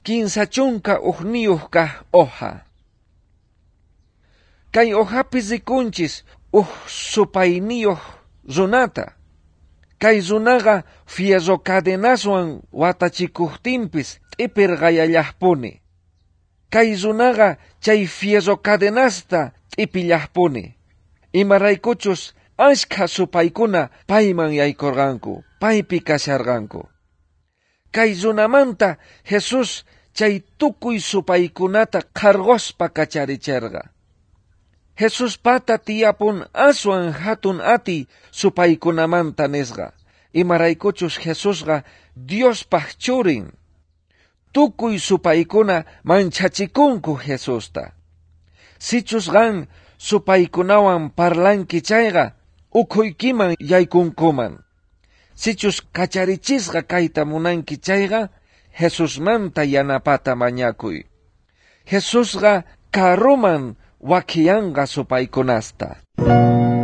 kinsachunka uhniyuh kah oja. Kay ojapis rikunchis supayniyuh runata. Kay runaqa fierro cadenaswan watachikuhtinpis t'ipir qayallahpuni. Kay runaqa chay fierro cadenasta t'ipillahpuni. Imaraykuchus ashka supaykuna payman yaykurqanku, paypi kasharqanku. Kay runamanta Jesus chay tukuy supaykunata qarqospa kacharichirqa. Jesus pata tiyapun aswan hatun ati supaykunamanta nisqa. Imaraykuchus Jesusqa Diospaq churin. Tukuy supaykuna manchachikunku Jesusta. Sichusqan supaykunawan parlanki chayqa ukhuykiman yaykunkuman. Sichus kacharichisqa kayta munanki chayqa Jesusmanta yanapata mañakuy. Jesusqa karuman wakiyanqa supaykunasta.